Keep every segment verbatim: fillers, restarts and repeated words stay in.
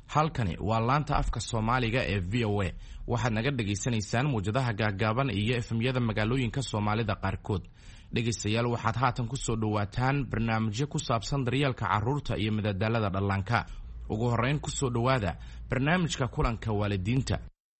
halkani waa laanta afka Soomaaliga ee V O A waxaad naga dhageysanaysaan muujadaha gaagaaban iyo F M-yada magaalooyinka Soomaalida qaarkood. dhegeystayaal waxaad haatan ku soo dhawaataan barnaamijyo ku saabsan daryeelka carruurta iyo madadaalada dhallaanka. ugu horeyn ku soo dhawaada barnaamijka kulanka waalidiinta.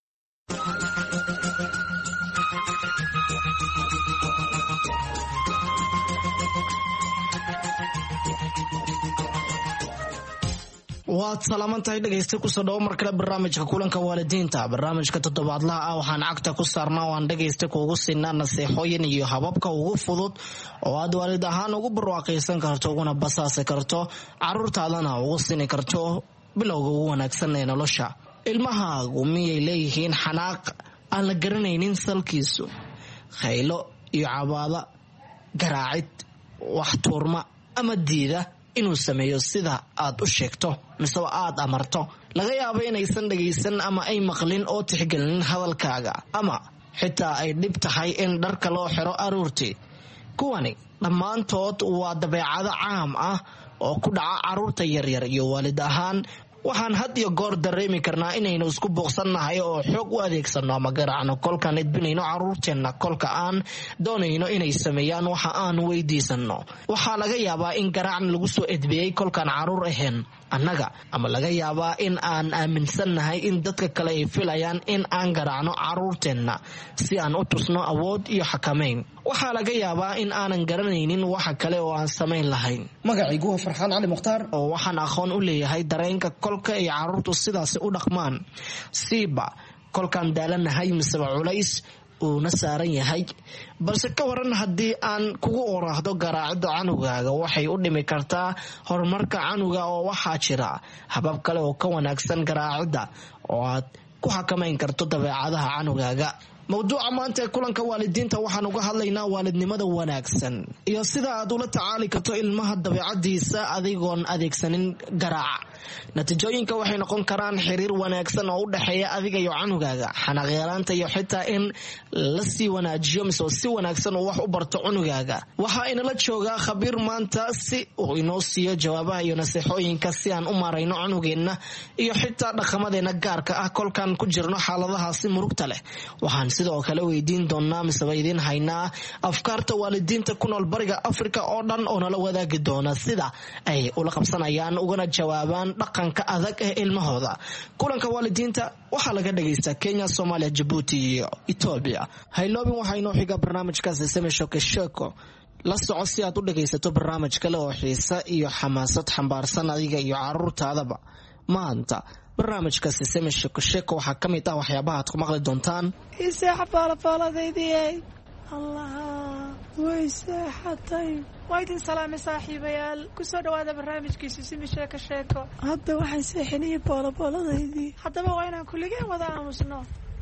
waad salaamantahay dhegeysta ku soo dhawo markale barnaamijka kulanka waalidiinta. barnaamijka toddobaadlaha ah waxaan cagta ku saarnaa waan dhegeysta kuugu siinaa naseexooyin iyo hababka ugu fudud oo aad waalid ahaan ugu barwaaqaysan karto uguna basaasi karto carruurtaadana ugu sini karto bilowga ugu wanaagsan ee nolosha. ilmahaagu miyay leeyihiin xanaaq aan la garanaynin salkiisu, khaylo iyo cabaada, garaacid, wax tuurma ama diida inuu sameeyo sida aad u sheegto mise aad amarto? laga yaabo inaysan dhagaysan ama ay maqlin oo tixgelin hadalkaaga, ama xitaa ay dhib tahay in dharka loo xiro aruurtii. kuwani dhammaantood waa dabeecado caam ah oo ku dhaca carruurta yaryar, iyo waalid ahaan waxaan had iyo goor dareemi karnaa inaynu isku booqsannahay oo xoog u adeegsanno ama garaacno kolkaan edbinayno carruurteenna kolka aan doonayno inay sameeyaan waxa aan weydiisanno. waxaa laga yaabaa in garaacna lagu soo edbiyey kolkaan carruur ahayn annaga, ama laga yaabaa in aan aaminsannahay in dadka kale ay filayaan in aan garaacno carruurteenna si aan u tusno awood iyo xakamayn. waxaa laga yaabaa in aanan garanaynin waxa kale oo aan samayn lahayn. magacaygu waa Farxaan Cali Mukhtaar oo waxaan aqoon u leeyahay dareenka kolka ay carruurtu sidaasi u dhaqmaan, siiba kolkaan daalanahay miseba culays uuna saaran yahay. balse ka waran haddii aan kugu oraahdo garaacida canugaaga waxay u dhimi kartaa horumarka canuga, oo waxaa jira habab kale oo ka wanaagsan garaacida oo aad ku xakamayn karto dabeecadaha canugaaga. mawduuca maanta ee kulanka waalidiinta waxaan uga hadlaynaa waalidnimada wanaagsan iyo sida aad ula tacaali karto ilmaha dabeecadiisa adigoon adeegsanin garaaca. natiijooyinka waxay noqon karaan xiriir wanaagsan oo u dhexeeya adiga iyo canugaaga, xanaaqyaraanta iyo xitaa in la sii wanaajiyo mise si wanaagsan uu wax u barto cunugaaga. waxaa inala joogaa khabiir maanta si uu inoo siiyo jawaabaha iyo naseexooyinka si aan u maarayno cunugeenna iyo xitaa dhaqamadeena gaarka ah kolkaan ku jirno xaaladahaasi murugta leh. waxaan sidoo kale weydiin doonaa miseba idiin haynaa afkaarta waalidiinta ku nool bariga Afrika oo dhan oo nala wadaagi doona sida ay ula qabsanayaan ugana jawaabaan dhaqanka adag ee ilmahooda. kulanka waalidiinta waxaa laga dhageystaa Kenya, Soomaaliya, Djibouti iyo Ethiopia. hayloobin waxaa inoo xiga barnaamijkaasi Seme Shoke Sheko. la soco si aad u dhagaysato barnaamij kale oo xiisa iyo xamaasad xambaarsan adiga iyo carruurtaadaba. maanta barnaamijka Seme Shoke Sheko waxaa ka mid ah waxyaabaha aad ku maqli doontaan. iseexa baalabaaladeydii allaha way seexatay. waa idin salaamay saaxiibayaal, ku soo dhawaada barnaamijkiisa Seme Shoke Sheko. hadda waxaan seexinayay baalabaaladeydii, haddaba waa inaan kulligeen wada aamusno.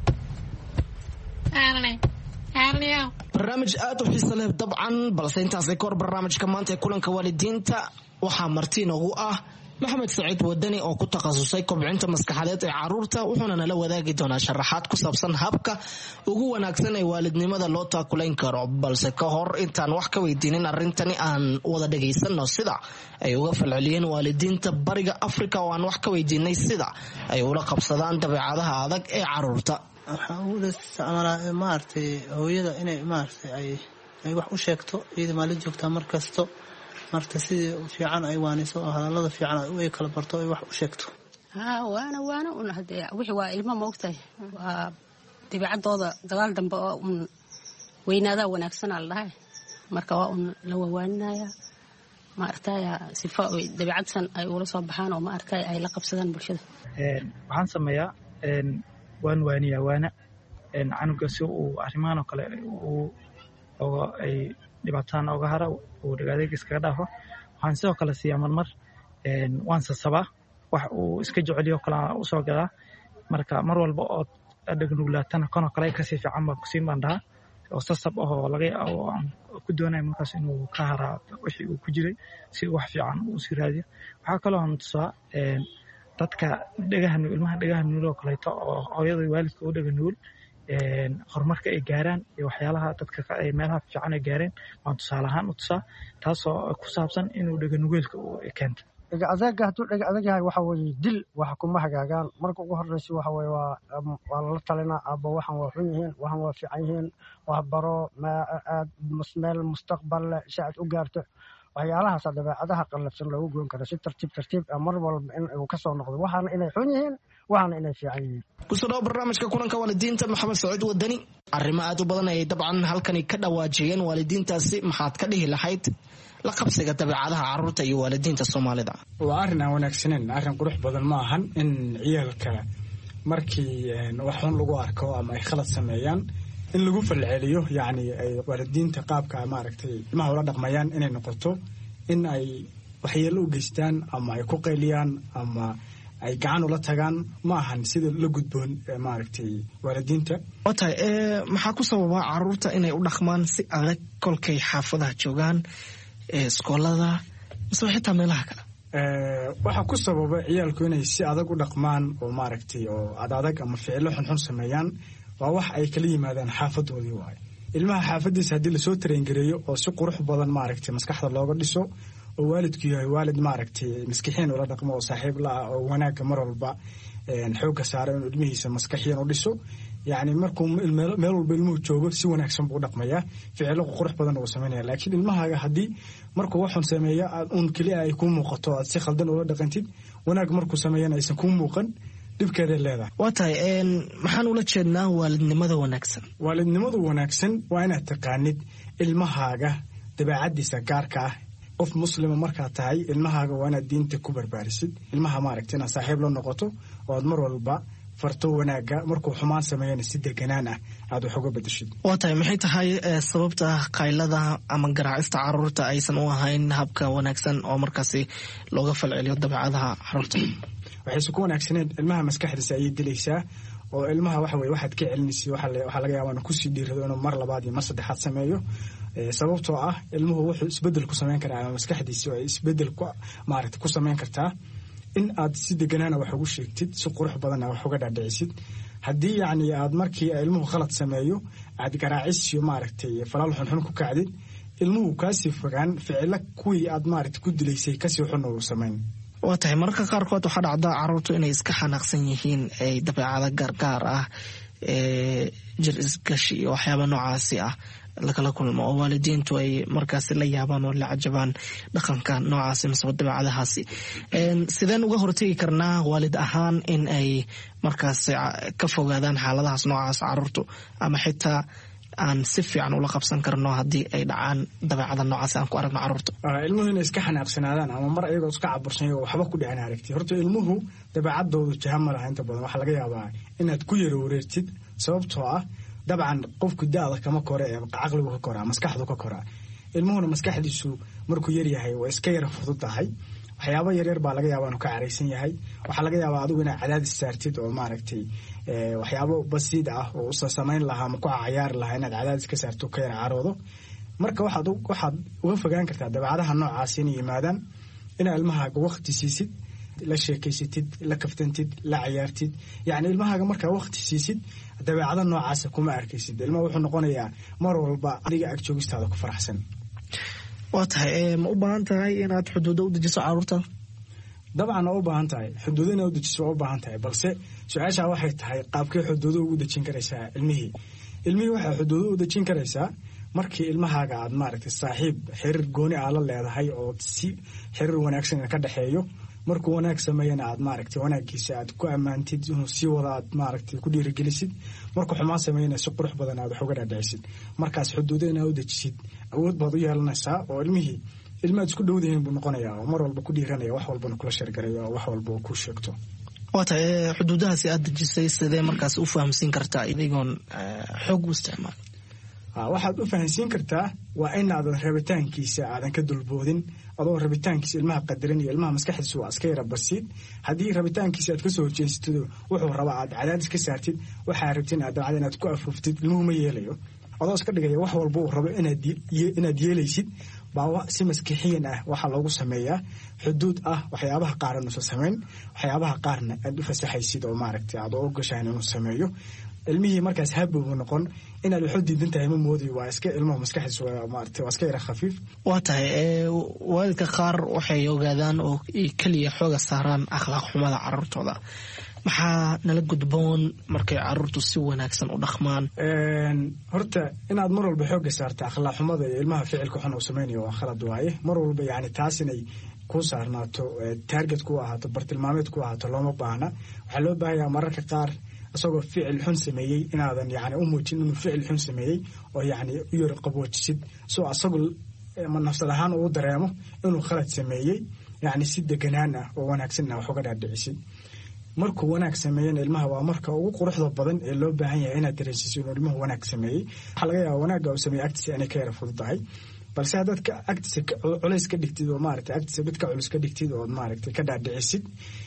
barnaamij aad u xiiso leh dabcan, balse intaasay ka hor barnaamijka maanta ee kulanka waalidiinta waxaa marti noogu ah Maxamed Saciid Wadani oo ku takhasusay kobcinta maskaxeed ee carruurta, wuxuuna nala wadaagi doonaa sharaxaad ku saabsan habka ugu wanaagsan ee waalidnimada loo taakulayn karo. balse ka hor intaan wax ka weydiinin arrintani aan wada dhagaysanno sida ay uga falceliyeen waalidiinta bariga Afrika, oo aan wax ka weydiinay sida ay ula qabsadaan dabeecadaha adag ee carruurta. waxaan u isticmaalaa maartay hooyada inay maartay ay ay wax u sheegto iyada maalin joogta mar kasto marta sidii fiican ay waaniso hadalada fiican ay u kala barto ay wax u sheegto. ha waana waana un hadee wixii waa ilmo moogtay waa dabeecadooda dagaal dambe oo un weynaada wanaagsan la dhahay, marka waa un la wawaanaya maartay sifa oo dabeecadsan ay ula soo baxaan oo maartay ay la qabsadaan bulshada. een waxaan sameeyaa een waan waaniyaa waana een canuga si uu arrimahan oo kale uu oo ay dhibaataan uga hara uu dhagaadeeg iskaga dhaafo. waxaan sidoo kale siiyaa marmar een waan sasabaa wax uu iska jeceliyo kala u soo gadaa, marka mar walba oo dhagnuglaatana kana kale ka sii fiican baa ku siin baan dhahaa oo sasab oo laga yaabo aan ku doonayo markaas inuu ka hara wixii uu ku jiray si wax fiican uu sii raadiyo. waxaa kaloo aan tusaa een dadka dhagahan ilmaha dhagahan nuulo kaleeto oo hooyada waalidka u dhagan nuul een horumarka ay gaaraan iyo waxyaalaha dadka ay meelaha fiican ay gaareen waan tusaale ahaan u tusaa, taasoo ku saabsan inuu dhagan nugeelka uu keento. dhega adeega hadduu dhega adeeg yahay waxa weeye dil wax kuma hagaagaan marka ugu horreysa waxa weeye waa waa lala talinaa aabbo waxan waa xun yihiin waxan waa fiican yihiin wax baro aad meel mustaqbal leh si aad u gaarto waxyaalahaasa dabeecadaha qallafsan loogu goyn karo si tartiib tartiib ah mar walba in uu ka soo noqdo waxaana inay xun yihiin waxaana inay fiican yihiin kusoo dhawo barnaamijka kulanka waalidiinta maxamed saciid wadani arrimo aad u badan ayay dabcan halkani ka dhawaajiyeen waalidiintaasi maxaad ka dhihi lahayd la qabsiga dabeecadaha carruurta iyo waalidiinta soomaalida waa arrin aan wanaagsaneyn arrin qurux badan ma ahan in ciyaalka markii wax xun lagu arko ama ay khalad sameeyaan in lagu falceliyo yacni ay waalidiinta qaabka maaragtay ilmaha ula dhaqmayaan inay noqoto in ay waxyeello u geystaan ama ay ku qayliyaan ama ay gacan ula tagaan ma ahan sida la gudboon maaragtay waalidiinta waa tahay maxaa ku sababa carruurta inay u dhaqmaan si adag kolkay xaafadaha joogaan iskoolada mise xitaa meelaha kale waxaa ku sababa ciyaalku inay si adag u dhaqmaan oo maaragtay oo adadag ama ficilo xunxun sameeyaan waa wax ay kala yimaadaan xaafadoodii waayo ilmaha xaafadiisa haddii lasoo tarengareeyo oo si qurux badan maaragtay maskaxda looga dhiso oo waalidku yahay waalid maaragtay maskixiin ula dhaqmo oo saaxiib la ah oo wanaagga mar walba xoogga saara inuu ilmihiisa maskaxiyan u dhiso yacni markuu meel walba ilmuhu joogo si wanaagsan buu u dhaqmayaa ficilo qurux badan uu samaynaya laakiin ilmahaaga haddii markuu waxun sameeya aad uun keliya ay kuu muuqato aad si khaldan ula dhaqantid wanaag markuu sameeyana aysan kuu muuqan dhibkeeday leedahay waa tahay maxaan ula jeednaa waalidnimada wanaagsan waalidnimadu wanaagsan waa inaad taqaanid ilmahaaga dabeecadiisa gaarka ah qof muslima markaad tahay ilmahaaga waa inaad diinta ku barbaarisid ilmaha maaragta inaad saaxiib la noqoto oo aad mar walba farto wanaagga markuu xumaan sameeyana si deganaan ah aad wax uga bedeshid waa tahay maxay tahay sababta qaylada ama garaacista carruurta aysan u ahayn habka wanaagsan oo markaasi looga falceliyo dabeecadaha carruurta waxayse ku wanaagsaneed ilmaha maskaxdiisa ayay dilaysaa oo ilmaha waxa weye waxaad ka celinaysa waxaa laga yaabaa inuu kusii dhiirado inuu mar labaad iyo mar saddexaad sameeyo sababtoo ah ilmuhu wuxuu isbedel ku samayn karaa ama maskaxdiisa ay isbedel ku maaragta ku samayn kartaa in aad si deganaana wax ugu sheegtid si qurux badanna wax uga dhaadhicisid haddii yacni aad markii ilmuhu khalad sameeyo aad garaacis iyo maaragtay falaal xunxun ku kacdid ilmuhu kaasii fogaan ficilo kuwii aad maaragta ku dilaysay kasii xun uu samayn waa tahay mararka qaarkood waxaa dhacda carruurtu inay iska xanaaqsan yihiin ay dabeecada gaargaar ah jir isgashi iyo waxyaaba noocaasi ah lakala kulmo oo waalidiintu ay markaasi la yaabaan oo la cajabaan dhaqanka noocaasi miseba dabeecadahaasi sideen uga hortegi karnaa waalid ahaan in ay markaasi ka fogaadaan xaaladahaas noocaas carruurtu ama xitaa aan si fiican ula qabsan karno haddii ay dhacaan dabeecada noocaas aan ku aragno carruurta ilmuhu inay iska xanaaqsanaadaan ama mar ayagoo iska cabursan waxba ku dhicin aragti horta ilmuhu dabeecadoodu jaha ma laha inta badan waxaa laga yaabaa inaad ku yara wareertid sababtoo ah dabcan qofku da-da kama kore ee caqligu ka koraa maskaxdu ka koraa ilmuhuna maskaxdiisu markuu yaryahay waa iska yara fudud tahay waxyaaba yaryar baa laga yaabaa inuu ka caraysan yahay waxaa laga yaabaa adigu inaad cadaadis saartid oo maaragtay waxyaabo basiid ah oo usa samayn lahaa ama ku cayaari lahaa inaad cadaadis ka saarto ka yara caroodo marka waxaad waxaad uga fogaan kartaa dabeecadaha noocaas inay yimaadaan inaad ilmahaaga waqti siisid la sheekaysatid la kaftantid la cayaartid yacni ilmahaaga markaa waqti siisid dabeecada noocaasa kuma arkaysid ilmaha wuxuu noqonayaa mar walba adiga ag joogistaada ku faraxsan waa tahay ma u baahan tahay inaad xuduudo u dejiso carruurta dabcan waa u baahan tahay xuduudo inaad u dejiso waa u baahan tahay balse su-aashaa waxay tahay qaabkee xuduudo ugu dejin karaysaa ilmihii ilmihii waxaa xuduudo u dejin karaysaa markii ilmahaaga aad maaragtay saaxiib xiriir gooni aa la leedahay oo si xiriir wanaagsan ka dhexeeyo markuu wanaag sameeyana aad maaragtay wanaagiisa aad ku ammaantid inuu sii wada aad maaragtay ku dhiirigelisid markuu xumaan sameeyana si qurux badan aad wax uga dhaadhicisid markaas xuduudo inaad u dejisid awood baad u yeelanaysaa oo ilmihii ilmaad isku dhowdahiin buu noqonayaa oo mar walba ku dhiiranaya wax walbana kula sheergaraya oo wax walba oo ku sheegto waa tahay xuduudahaasi aad dejisay sidee markaas u fahamsiin kartaa idigoon xoog u isticmaal waxaad u fahansiin kartaa waa inaadan rabitaankiisa aadan ka dulboodin adoo rabitaankiisa ilmaha qadarin iyo ilmaha maskaxdiisa waa iska yara basiid haddii rabitaankiisa aad kasoo horjeestid wuxuu rabaa aad cadaadis ka saartid waxaa rabtin aad dabcad inaad ku afuuftid ilmuhu ma yeelayo adoo iska dhigaya wax walba uu rabo inaad yeelaysid baa si maskixiyan ah waxaa loogu sameeyaa xuduud ah waxyaabaha qaarna usa samayn waxyaabaha qaarna aad u fasaxaysid oo maaragtay aad u ogashahan inuu sameeyo ilmihii markaas habow noqon inaad waxu diidan tahay ma moodi waa iska ilmaha maskaxdiisa waa maartay waa iska yara khafiif waa tahay waalidka qaar waxay ogaadaan oo kaliya xooga saaraan akhlaaq xumada carruurtooda maxaa nala gudboon markay carruurtu si wanaagsan u dhaqmaan horta inaad mar walba xooga saarta akhlaaq xumada iyo ilmaha ficilka xun uu samaynayo waa khalad waaye mar walba yani taas inay ku saarnaato target ku ahaato bartilmaameed ku ahaato looma baahna waxaa loo baahanyaa mararka qaar isagoo ficil xun sameeyey inaadan yani u muujin inuu ficil xun sameeyey oo yani u yar qaboojisid soo asagoo nafsad ahaan uu dareemo inuu khalad sameeyey yani si deganaan ah oo wanaagsan wax uga dhaadhicisid markuu wanaag sameeyana ilmaha waa marka ugu quruxda badan ee loo baahan yahay inaad dareensiiso inuu ilmuhu wanaag sameeyey waxaa laga yaabaa wanaagga uu sameeyey agtiisa inay ka yara fududahay balse haddaad agtiisa culays ka dhigtid oo maaragtay agtiisa mid ka culus ka dhigtid oo maaragtay ka dhaadhicisid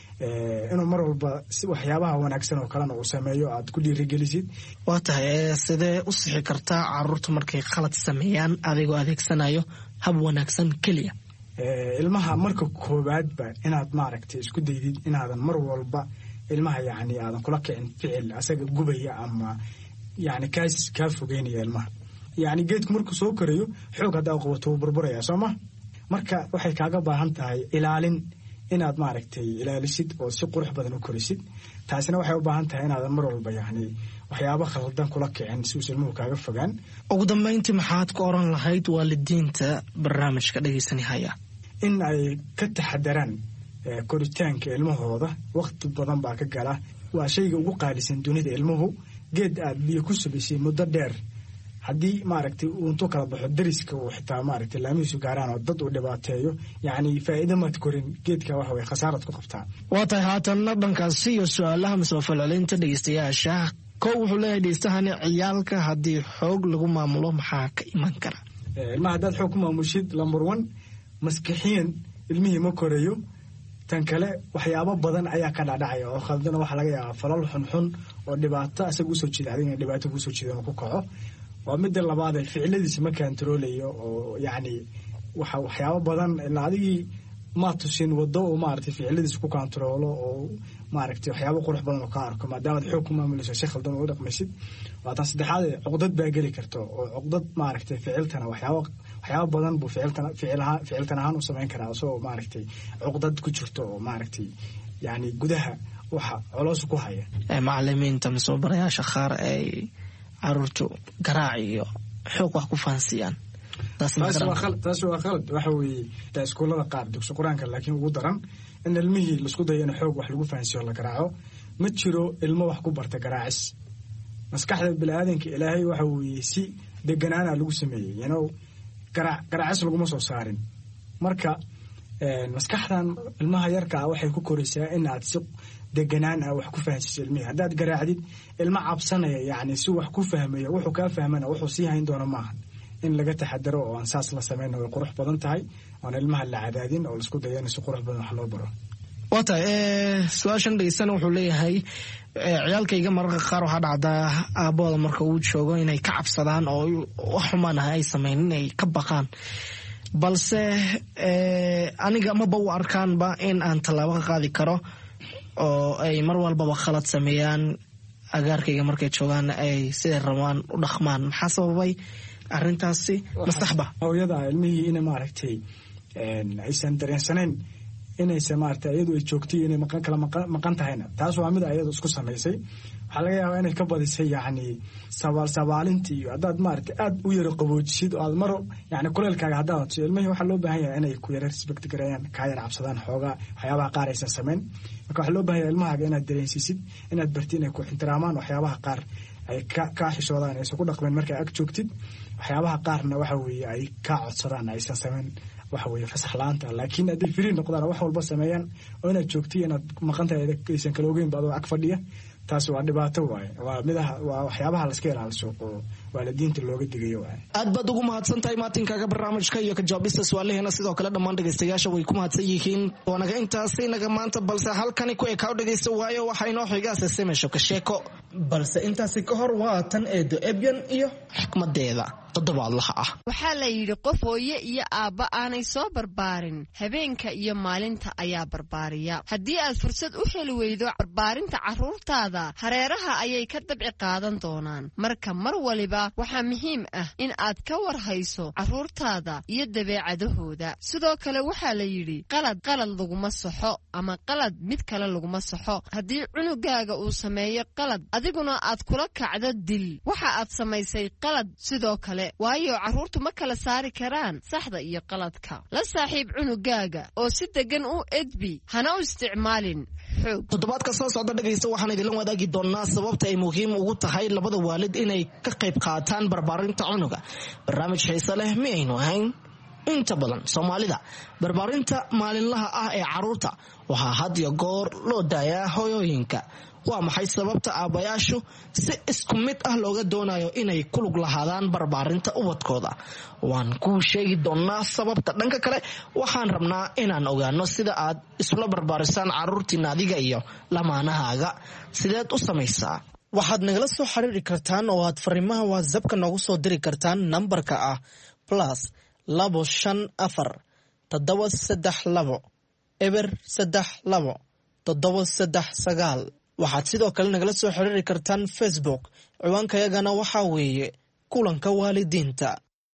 inuu mar walba waxyaabaha wanaagsan oo kalena uu sameeyo aad ku dhiirigelisid waa tahay sidee u sixi kartaa carruurta markay khalad sameeyaan adigoo adeegsanayo hab wanaagsan keliya ilmaha marka koowaadba inaad maaragtay isku daydid inaadan mar walba ilmaha yani aadan kula kicin ficil asaga gubaya ama yani kaas kaa fogeynaya ilmaha yani geedku markuu soo korayo xoog haddaa qabato wuu burburaya soo ma marka waxay kaaga baahan tahay ilaalin inaad maaragtay ilaalisid oo si qurux badan u korisid taasina waxay u baahan tahay inaadan mar walba yani waxyaaba khaldan kula kicin si uusan ilmuhu kaaga fogaan ugu dambayntii maxaad ku oran lahayd waalidiinta barnaamijka dhegaysanihaya in ay ka taxadaraan koritaanka ilmahooda waqti badan baa ka gala waa shayga ugu qaalisan dunida ilmuhu geed aad biyo ku subaysay muddo dheer haddii maaragtay uu intuu kala baxo dariska uu xitaa maaragtay laamihiisu gaaraan oo dad uu dhibaateeyo yacni faa'iido maad korin geedka waxa way khasaarad ku qabtaa waa tahay haatanna dhankaasi iyo su-aalaha masafalcelinta dhegeystayaasha kow wuxuu leeyahay dhegeystahani ciyaalka haddii xoog lagu maamulo maxaa ka iman kara ilmaha haddaad xoog ku maamushid lambar one maskixiyan ilmihii ma korayo tan kale waxyaabo badan ayaa ka dhacdhacaya oo khaldana waxaa laga yaabaa falal xunxun oo dhibaato asaga usoo jeeda adigna dhibaato kusoo jeeda inuu ku kaco waa midda labaad ee ficiladiisa ma kantaroolayo oo yacni waxa waxyaabo badan ilaa adigii ma tusin waddo oo maaragtay ficiladiisa ku kantaroolo oo maaragtay waxyaabo qurux badan oo ka arko maadaamaad xoog ku maamulayso si khaldan u dhaqmaysid waa tan saddexaad cuqdad baa geli karta oo cuqdad maaragtay ficiltana waxyaabo waxyaabo badan buu ficiltana ficilha ficiltan ahaan u samayn karaa isagoo maaragtay cuqdad ku jirto oo maaragtay yacni gudaha waxa coloos ku haya macalimiinta masoo-barayaasha qaar ay carruurtu garaac iyo xoog wax ku fahansiyaan taas waa khalad waxa weeye taa iskuullada qaar dugsi qur-aanka laakiin ugu daran in ilmihii laisku dayo in xoog wax lagu fahansiyo la garaaco ma jiro ilmo wax ku barta garaacis maskaxda biniaadanka ilaahay waxa weeye si deganaana lagu sameeyey yano garaac garaacis laguma soo saarin marka maskaxdan ilmaha yarka ah waxay ku koraysaa in aad si deganaan ah wax ku fahansiiso ilmihii haddaad garaacdid ilmo cabsanaya yacni si wax ku fahmayo wuxuu kaa fahmana wuxuu sii hayn doona maaha in laga taxadaro oo aan saas la samayna way qurux badan tahay oon ilmaha la cadaadin oo laisku dayo in si qurux badan wax loo baro waa tahay su-aashan dhegeystana wuxuu leeyahay ciyaalkayga mararka qaar waxaa dhacdaa aabbooda marka uu joogo inay ka cabsadaan oo wax xumaan ah ay sameyn inay ka baqaan balse aniga maba u arkaanba in aan tallaabo ka qaadi karo oo ay mar walbaba khalad sameeyaan agaarkayga markay joogaan ay siday rabaan u dhaqmaan maxaa sababay arrintaasi masaxba hooyada ilmihii ina maaragtay aysan dareensanayn inaysa maaragtay iyadu ay joogtay inay maqan kala maqan tahayna taas waa mid ayadu isku samaysay waxaa laga yaabaa inay ka badisay yacni sabaal sabaalintii iyo haddaad maaragtay aad u yaro qaboojisid oo aad maro yacni kuleelkaaga haddaad hatiso ilmihii waxaa loo baahan yahay inay ku yara respect gareeyaan kaa yar cabsadaan xoogaa waxyaabaha qaar aysan samayn marka waxaa loo baahan yahay ilmahaaga inaad dareensiisid inaad barti inay ku ixtiraamaan waxyaabaha qaar ay ka kaa xishoodaan aysan ku dhaqmeen markaa ag joogtid waxyaabaha qaarna waxa weeye ay kaa codsadaan aysan samayn waxa weeye fasax la-aanta laakiin hadday firiin noqdaan wax walba sameeyaan oo inaad joogtiy inaad maqan tahay aysan kala ogeyn ba adoo ag fadhiya taas waa dhibaato waaye waa midaha waa waxyaabaha laska ilaaliso oo waalidiinta looga digayo waaye aad baad ugu mahadsan tahay maatinkaaga barnaamijka iyo ka jawaabista su-aalaheena sidoo kale dhammaan dhegaystayaasha way ku mahadsan yihiin waanaga intaasi naga maanta balse halkani ku ekaa dhegaysta waayo waxaa inoo xigaasa semesho ka sheeko balse intaasi ka hor waa tan eedo ebyan iyo xikmadeeda toddobaadlaha ah waxaa la yidhi qof hooye iyo aabba aanay soo barbaarin habeenka iyo maalinta ayaa barbaariya haddii aad fursad u heli weydo barbaarinta carruurtaada carruurtaada hareeraha ayay ka dabci qaadan doonaan. Marka mar waliba waxaa muhiim ah in aad ka warhayso carruurtaada iyo dabeecadahooda. sidoo kale waxaa la yidhi qalad qalad laguma saxo ama qalad mid kale laguma saxo. haddii cunugaaga uu sameeyo qalad adiguna aad kula kacdo dil waxa aad samaysay qalad sidoo kale, waayo carruurtu ma kala saari karaan saxda iyo qaladka. la saaxiib cunugaaga oo si degan u edbi, hana u isticmaalin xoog. toddobaadka soo socda dhegaysta waxaan idinla wadaagi doonaa sababta ay muhiim ugu tahay labada waalid inay ka qayb qaataan barbaarinta cunuga. barnaamij xiise leh mi aynu ahayn. inta badan soomaalida barbaarinta maalinlaha ah ee carruurta waxaa had iyo goor loo daayaa hooyooyinka. waa maxay sababta aabbayaashu si isku mid ah looga doonayo inay ku lug lahaadaan barbaarinta ubadkooda? waan kuu sheegi doonaa sababta. dhanka kale waxaan rabnaa inaan ogaano sida aad isula barbaarisaan carruurtiina adiga iyo lamaanahaaga. sideed u samaysaa? waxaad nagala soo xiriiri kartaan oo aad fariimaha whatsappka noogu soo diri kartaan nambarka ah plus labo shan afar toddoba saddex labo eber saddex labo toddoba saddex sagaal. waxaad sidoo kale nagala soo xiriiri kartaan facebook. ciwaankayagana waxaa weeye kulanka waalidiinta.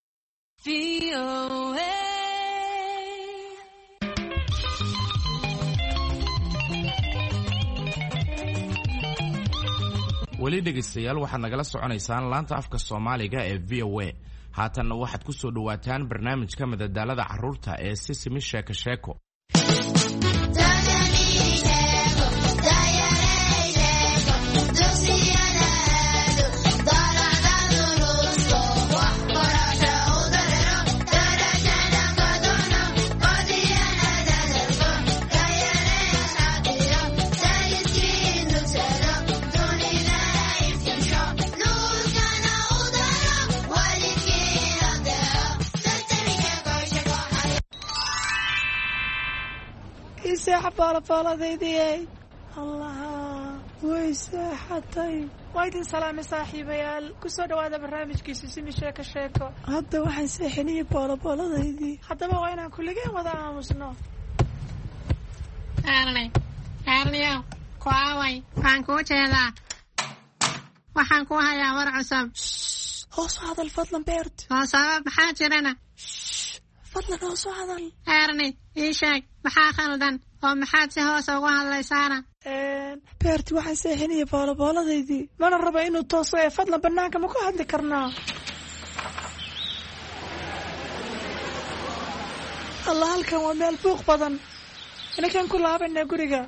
weli dhegaystayaal waxaad nagala soconaysaan laanta afka soomaaliga ee v o a. haatanna waxaad ku soo dhowaataan barnaamijka madadaalada carruurta ee sisimi sheeko sheeko. baalabaaladeydii allaha way seexatay. waa idin salaamay saaxiibayaal, ku soo dhawaada barnaamijkiisa simi sheeko sheeko. hadda waxaan seexinayay baalabaaladeydii, haddaba waa inaan kulligeen wada aamusno. erli erliyow ku aaway, waxaan kuu jeedaa, waxaan kuu hayaa war cusub. hoos u hadal fadlan beert. oo sabab maxaa jirana? fadlan hoos u hadal. erni ii sheeg maxaa khaldan oo maxaad si hoos ugu hadlaysaana? beerti waxaan seexinaya baalabaaladeydii, mana raba inuu tooso ee fadlan bannaanka ma ku hadli karnaa? alla halkan waa meel buuq badan, inakaan ku laabanaa guriga.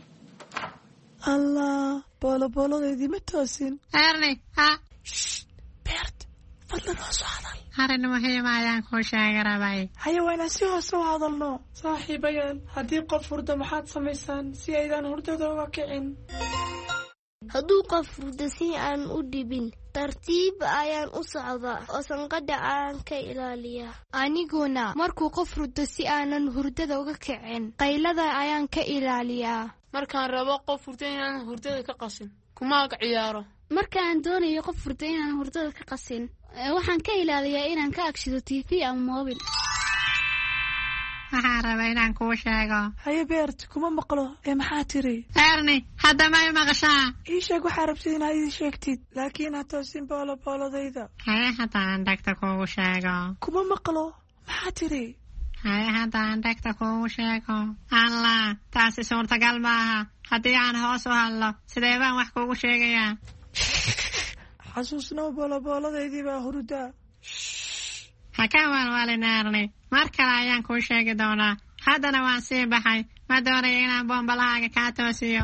allah baalabaaladeydii ma toosin. erni ha beert fadlan hoos u hadal. arrin muhiima ayaan kuu sheega rabay. haya waa inaan si hoose u hadalno. saaxiibayaal, haddii qof hurdo maxaad samaysaan si aydaan hurdada uga kicin? hadduu qof hurdo si aan u dhibin, tartiib ayaan u socdaa oo sanqadha aan ka ilaaliyaa. aniguna markuu qof hurdo si aanan hurdada uga kicin, qaylada ayaan ka ilaaliyaa. markaan rabo qof hurdo inaan hurdada ka qasin, kumaaga ciyaaro. markaan doonayo qof hurdo inaan hurdada ka qasin, waxaan ka ilaaliyaa inaan ka agshido t v ama moobil. waxaan rabaa inaan kuu sheego. haye beert kuma maqlo ee maxaa tiri? erni hadda may maqashaa? ii sheeg waxaa rabtid inaad ii sheegtid, laakiin ha toosin baalabaladayda. haye hadda aan dhegta kuugu sheego. kuma maqlo maxaa tiri? haye hadda aan dhegta kuugu sheego. allah taasi suurtagal maaha. haddii aan hoos u hadlo sidee baan wax kuugu sheegayaa? xasuusnoo baalabaaladeydii baa hurdaa. ha ka waalwaalin erni, mar kale ayaan kuu sheegi doonaa. haddana waan sii baxay, ma doonayo inaan boombalahaaga kaa toosiyo.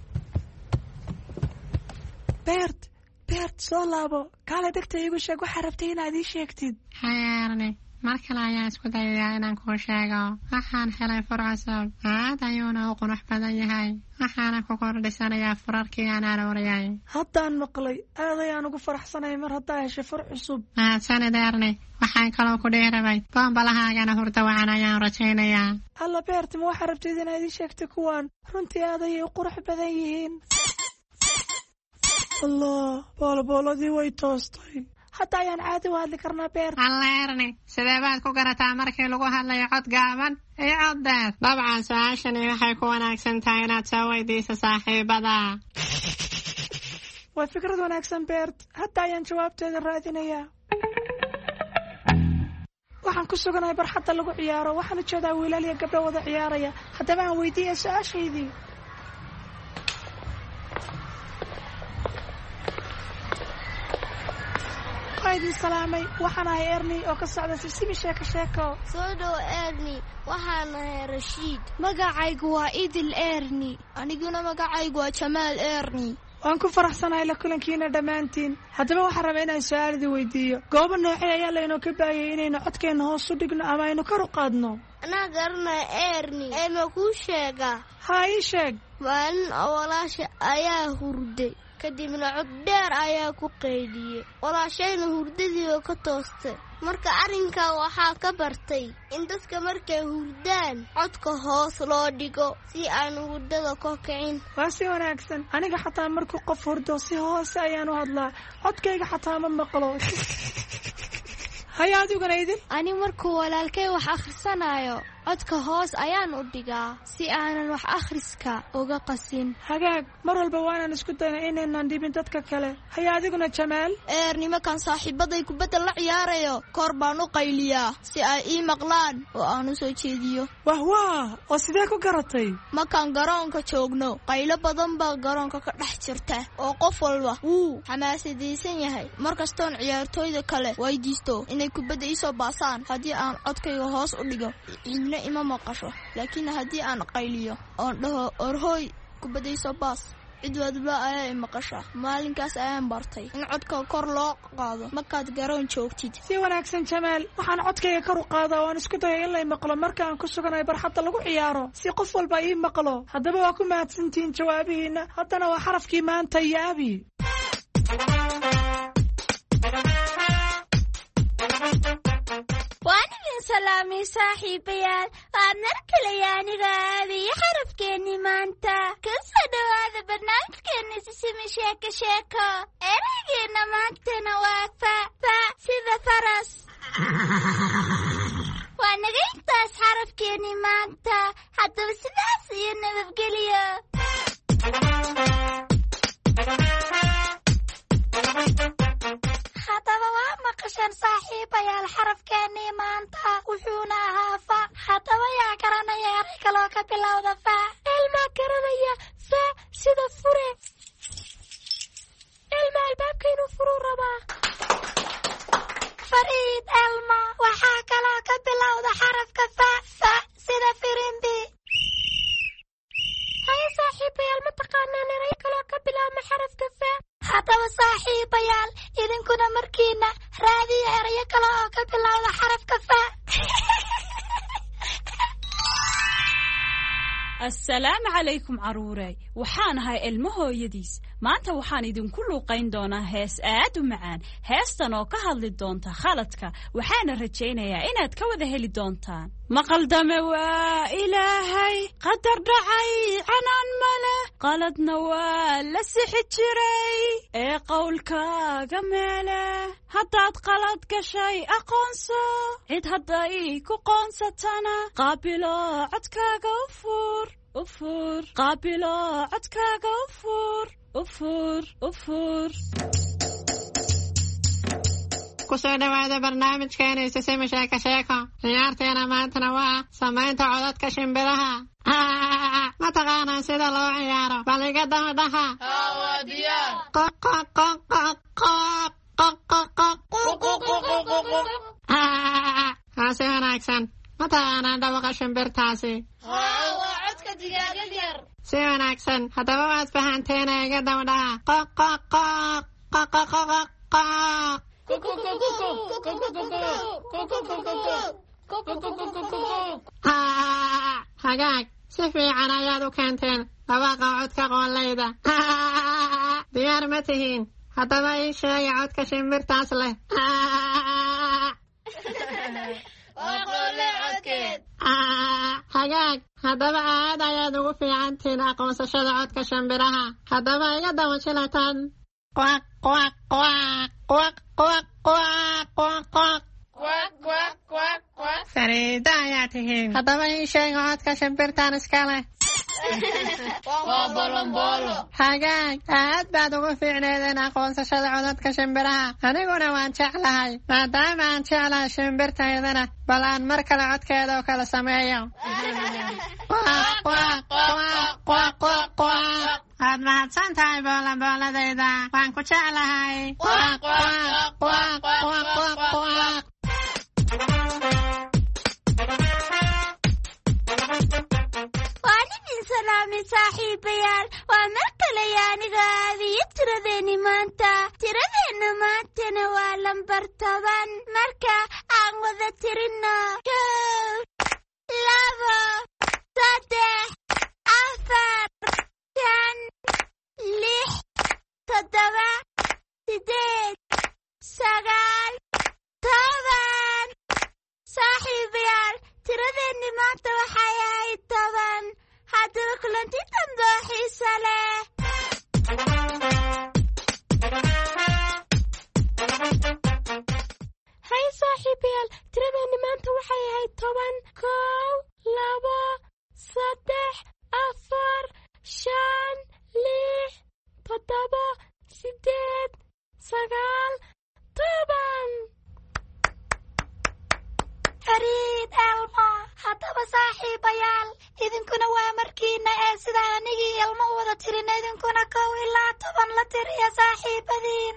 beert beert soo laabo, kaale dhegta iigu sheeg waxaa rabtay inaad ii sheegtid. haye erni mar kale ayaan isku dayayaa inaan kuu sheego. waxaan helay fur cusub, aad ayuuna u qurux badan yahay. waxaana ku kordhisanayaa furarkii aan arooriyay. haddaan maqlay, aad ayaan ugu faraxsanahay mar haddaa heshay fur cusub. mahadsanid erni, waxaan kaloo ku dhiirabay boombalahagana hurdo wacan ayaan rajaynayaa. alla beerti ma waxaa rabtid inaad ii sheegtay kuwaan? runtii aad ayay u qurux badan yihiin. allah boolabooladii way toostay. hadda ayaan caadi u hadli karnaa beer. alla erni sidee baad ku garataa markii lagu hadlayo cod gaaban iyo cod dheer? dabcan su-aashani waxay ku wanaagsan tahay inaad soo weydiiso saaxiibada. waa fikrad wanaagsan beert hadda ayaan jawaabteeda raadinayaa waxaan ku suganahay barxadda lagu ciyaaro waxaan ujeedaa wiilal iyo gabdho wada ciyaaraya haddaba aan weydiiya su-aashaydii idin salaamay waxaan ahay erni oo ka socda sisimi sheeko sheeko soo dhow erni waxaan ahay rashiid magacaygu waa idil erni aniguna magacaygu waa jamaal erni waan ku faraxsanahay la kulankiina dhammaantiin haddaba waxaan rabaa inaan su-aalidii weydiiyo goobo noocee ayaa laynoo ka baayay inaynu codkeenna hoos u dhigno ama aynu kor u qaadno anaa garanaya erni ee ma kuu sheegaa haa ii sheeg maalin oo walaasha ayaa hurday kadibna cod dheer ayaa ku qaydiyey walaashayna hurdadiiba ka toostay marka arrinkaa waxaa ka bartay in dadka markay hurdaan codka hoos loo dhigo si aan hurdada ka kicin waa si wanaagsan aniga xataa markuu qof hurdo si hoose ayaan u hadlaa codkayga xataa ma maqlo haya adiguna idin ani markuu walaalkay wax akhrisanayo codka hoos ayaan u dhigaa si aanan wax akhriska uga qasin hagaag mar walba waanaan isku dayna inaynan dhibin dadka kale haya adiguna jamaal eer nimankan saaxiibaday kubadda la ciyaarayo koor baan u qayliyaa si ay ii maqlaan oo aan u soo jeediyo wah wah oo sidee ku garatay markaan garoonka joogno qaylo badan baa garoonka ka dhex jirta oo qof walba wuu xamaasadaysan yahay markastoon ciyaartooyda kale waydiisto inay kubadda ii soo baasaan haddii aan codkayga hoos u dhigo ima maqasho laakiin haddii aan qayliyo oon dhaho orhooy kubadayso baas cid wadba ayaa i maqasha maalinkaas ayaan bartay in codka kor loo qaado markaad garoon joogtid si wanaagsan jamaal waxaan codkayga kor u qaadaa waan isku daya in lay maqlo marka aan ku suganahay barxadda lagu ciyaaro si qof walba ii maqlo haddaba waa ku mahadsantihiin jawaabihiina haddana waa xarafkii maanta iyo abi salaami saaxiibayaal waad narkalaya aniga aadiyo xarafkeenni maanta ka soo dhowaada barnaamijkeenna sisimi sheeko sheeko eraygeena maantana waa fa fa sida faras waa naga intaas xarafkeenni maanta haddaba sidaas iyo nabadgelyo haddaba waa maqashan saaxiibayaal xarafkeennii maanta wuxuuna ahaa fa haddaba yaa garanaya eray kaloo ka bilowda fa elmaa garanaya fa sida fure elma albaabka inuu furuu rabaa fariid elma waxaa kaloo ka bilowda xarafka fa fa sida firimbi haya saaxiibayaal ma taqaanaan eray kaloo ka bilaabma xarafka fa haddaba saaxiibayaal idinkuna markiina raadiya erayo kale oo ka bilowda xarafka fa assalaamu calaykum caruuray waxaan ahay ilmo hooyadiis maanta waxaan idinku luuqayn doonaa hees aad u macaan heestan oo ka hadli doonta khaladka waxaana rajaynayaa inaad ka wada heli doontaan maqaldame waa ilaahay qadar dhacay canaan male qaladna waa la sixi jiray ee qowlkaaga meele haddaad qalad gashay aqoonso cid hadday ku qoonsatana qaabilo codkaaga u fuur u fuur qaabilo codkaaga u fuur u fuur u fuur kusoo dhawaada barnaamijkeena sisimi sheeko sheeko ciyaarteena maantana waa samaynta codadka shimbiraha ma taqaanaan sida loo ciyaaro bal iga daba dhaha haase wanaagsan ma taqaanaan dhawaqa shimbirtaasi si wanaagsan haddaba waad fahanteena iga daba dhaha hagaag si fiican ayaad u keenteen dhawaqa codka qoollayda diyaar ma tihiin haddaba ii sheega codka shimbirtaas leh hagaag haddaba aad ayaad ugu fiicantihiin aqoonsashada codka shimbiraha haddaba iga daba jilataan quaq quaq quaq quaq quaq quaq quaq fariida ayaa tihiin haddaba ii sheega codka shimbirtaan iska leh waa bolonbolo. hagaag aad baad ugu fiicneedeen aqoonsashada codadka shimbiraha aniguna waan jeclahay maadaama aan jeclahay shimbirtaydana bal aan mar kale codkeeda oo kala sameeyo waad mahadsan tahay boolabooladayda waan ku jeclahay waan idin salaamay saaxiibayaal waa mar kale yaaniga aadiyo tiradeeni maanta tiradeenna maantana waa lambar toban marka aan wada tirino kow labo saddex afar shan lix toddoba sideed sagaal toban saaxiibayaal tiradeenni maanta waxay ahayd toban haddaba kulanti dambe oo xiiso leh hay saaxiibayaal tiradeenni maanta waxay ahayd toban kow labo saddex afar shan lix toddoba sideed sagaal toban fariid elmo haddaba saaxiibayaal idinkuna waa markiina ee sidaan anigii elmo u wada tirin idinkuna kow ilaa toban la tiriya saaxiibadiin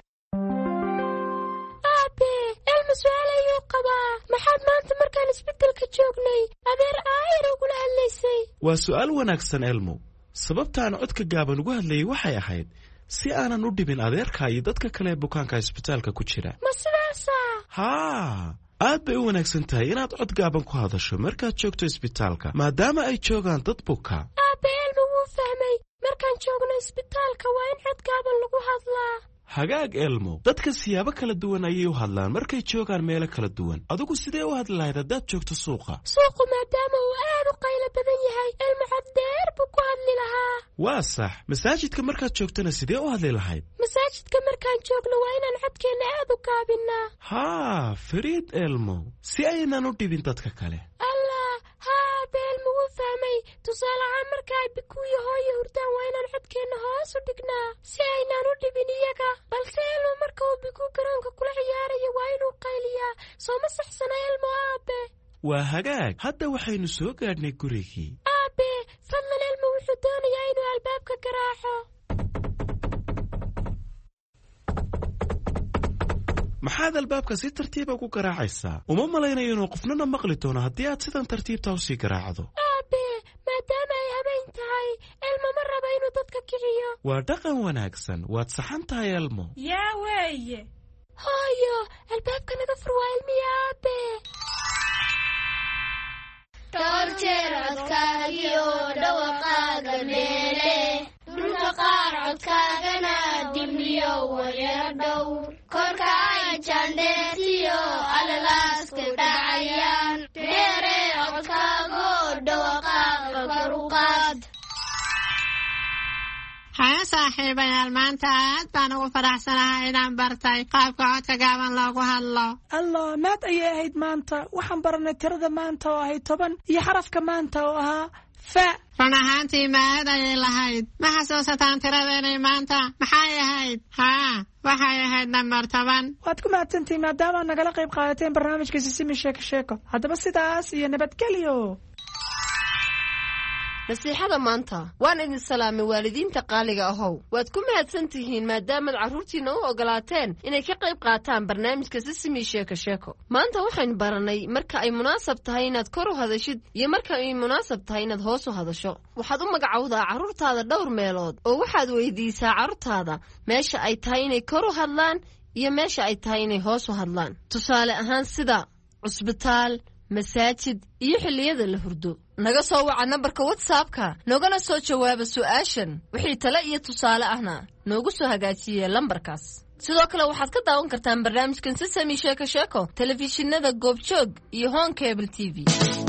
aabe elmo su-aal ayuu qabaa maxaad maanta markaan isbeddelka joognay adeer aayar ugula hadlaysay waa su'aal wanaagsan elmo sababtaan codka gaaban ugu hadlayay waxay ahayd si aanan u dhibin adeerka iyo dadka kale ee bukaanka isbitaalka ku jira ma sidaasa haa aad bay u wanaagsan tahay inaad cod gaaban ku hadasho markaad joogto isbitaalka maadaama ay joogaan dad buka aabe elmo wuu fahmay markaan joogno isbitaalka waa in cod gaaban lagu hadlaa hagaag elmo dadka siyaabo kala duwan ayay u hadlaan markay joogaan meelo kala duwan adigu sidee u hadli lahayd haddaad joogto suuqa suuqu maadaama uu aad u qaylo badan yahay elmo cod dheer buu ku hadli lahaa waa sax masaajidka markaad joogtana sidee u hadli lahayd masaajidka markaan joogno waa inaan codkeenna aad u gaabinnaa haa fariid elmo si aynan u dhibin dadka kale allah haa aabe elmo wuu fahmay tusaale ahaan marka ay bikuuyo hooyo hurdaan waa inaan codkeenna hoos u dhignaa si aynaan u dhibin iyaga balse elmo marka uu bikuu garoonka kula ciyaarayo waa inuu qayliyaa soo ma saxsana elmo aabe waa hagaag hadda waxaynu soo gaadhnay gurigii aabe fadlan elmo wuxuu doonayaa inuu albaabka garaaco maxaad albaabka si tartiiba ku garaacaysaa uma malaynayo inuu qofnana maqli doono haddii aad sidan tartiibta usii garaacdo aabe maadaama ay habayn tahay elmo ma raba inuu dadka kiciyo waa dhaqan wanaagsan waad saxan tahay elmo yaa weeye hooyo albaabka naga fur waa ilmiya aabe dhowr jeer codkaagiyo dhawaqaaga meele dhulka qaar codkaagana dibniyo wayaro dhow korka ay jaandheertiyo alalaaska dhacayaan dheere codkaago dhawaqaaga karuqaad haya saaxiibayaal maanta aad baan ugu faraxsanahay inaan bartay qaabka codka gaaban loogu hadlo allah maad ayay ahayd maanta waxaan baranay tirada maanta oo ahayd toban iyo xarafka maanta oo ahaa fa run ahaantii maad ayay lahayd ma xasuusataan tiradeenay maanta maxay ahayd haa waxay ahayd nambar toban waad ku mahadsantihiin maadaamaad nagala qayb qaadateen barnaamijka sisimi sheeko sheeko haddaba sidaas iyo nabadgelyo nasiixada maanta waan idin salaamay waalidiinta qaaliga ahow waad ku mahadsan tihiin maadaamaad carruurtiinna u ogolaateen inay ka qayb qaataan barnaamijka sisimi sheeko sheeko maanta waxaynu barannay marka ay munaasab tahay inaad kor u hadashid iyo marka ay munaasab tahay inaad hoos u hadasho waxaad u magacowdaa carruurtaada dhowr meelood oo waxaad weydiisaa carruurtaada meesha ay tahay inay kor u hadlaan iyo meesha ay tahay inay hoos u hadlaan tusaale ahaan sida cusbitaal masaajid iyo xilliyada la hurdo naga soo waca nambarka whatsappka nogana soo jawaaba su'aashan wixii tale iyo tusaale ahna noogu soo hagaajiye lambarkaas sidoo kale waxaad ka daawan kartaan barnaamijkan sisami sheeko sheeko telefishinada goobjoog iyo home cable t v